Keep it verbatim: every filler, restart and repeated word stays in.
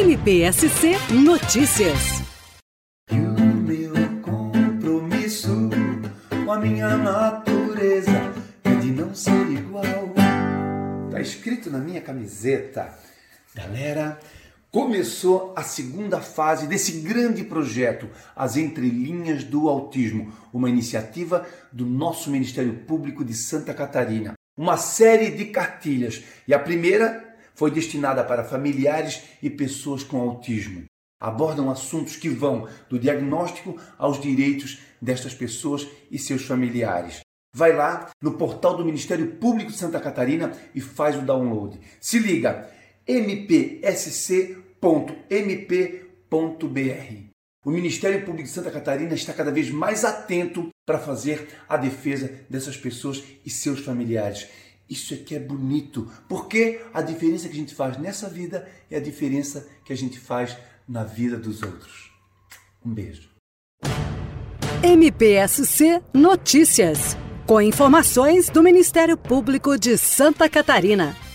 M P S C Notícias. E o meu compromisso com a minha natureza é de não ser igual. Tá escrito na minha camiseta. Galera, começou a segunda fase desse grande projeto, As Entrelinhas do Autismo, uma iniciativa do nosso Ministério Público de Santa Catarina. Uma série de cartilhas, e a primeira foi destinada para familiares e pessoas com autismo. Abordam assuntos que vão do diagnóstico aos direitos destas pessoas e seus familiares. Vai lá no portal do Ministério Público de Santa Catarina e faz o download. Se liga, m p s c ponto m p ponto b r. O Ministério Público de Santa Catarina está cada vez mais atento para fazer a defesa dessas pessoas e seus familiares. Isso aqui é bonito, porque a diferença que a gente faz nessa vida é a diferença que a gente faz na vida dos outros. Um beijo. M P S C Notícias, com informações do Ministério Público de Santa Catarina.